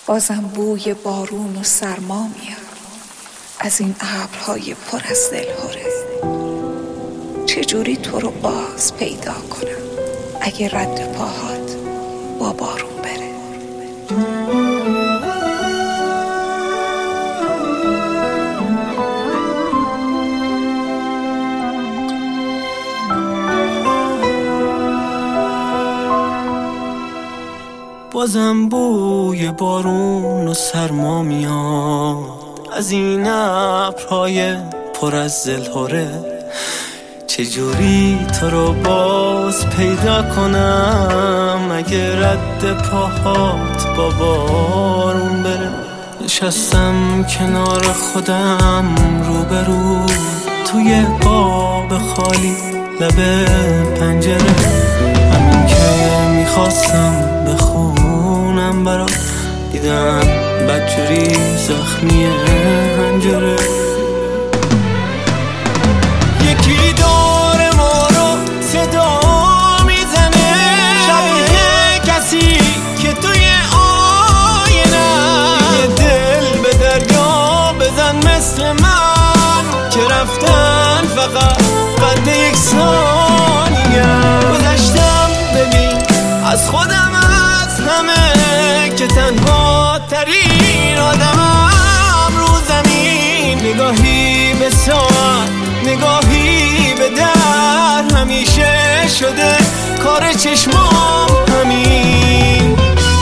بازم بوی بارون و سرما میاد از این ابرهای پر از دلهره. چجوری تو رو باز پیدا کنم اگه رد پاهات با بارون بره؟ بازم بوی بارون و سرما میاد از این ابرهای پر از دلهره. چجوری تو رو باز پیدا کنم اگه رد پاهات با بارون بره؟ نشستم کنار خودم روبرو توی قاب خالی لب پنجره. همین که میخواستم بخونم برات دیدم بدجوری زخمی هنجره. یکی داره ما رو صدا میزنه شبیه کسی که توی آینه. یه دل به دریا بزن مثل من که رفتن فقط قد یک ثانیه. گذشتم ببین از خودم از همه که تنها ترین آدمم رو زمین. نگاهی به ساعت نگاهی به در همیشه شده کار چشمام همین.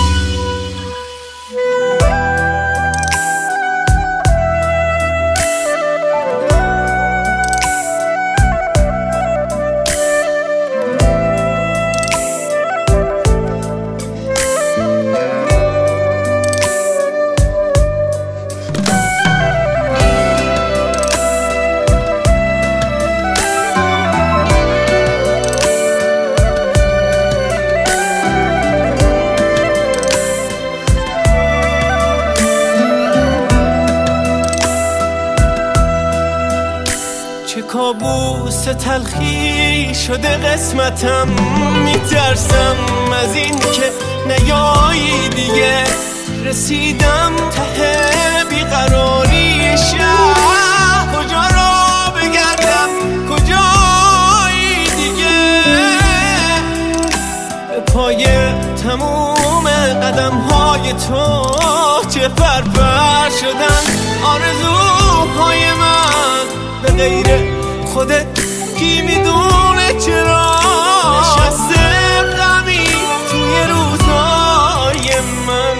چه کابوس تلخی شده قسمتم. میترسم از این که نیایی دیگه. رسیدم ته بیقراری شهر. کجا را بگردم کجایی دیگه؟ به پای تموم قدم های تو چه پرپر شدن آرزوهای من. به غیر خودت کی میدونه چرا نشسته غمی توی روزهای من.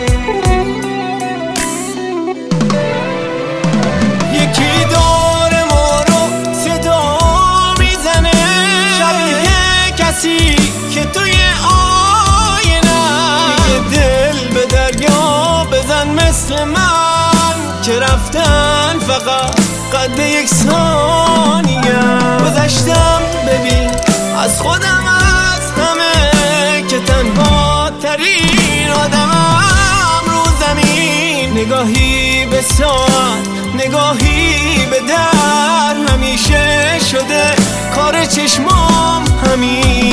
یکی داره ما رو صدا میزنه شبیه کسی که توی آینه. یه دل به دریا بزن مثل من که رفتن فقط قد یک ثانیه. گذشتم ببین از خودم از همه که تنها ترین آدمم رو زمین. نگاهی به ساعت نگاهی به در همیشه شده کار چشمام همین.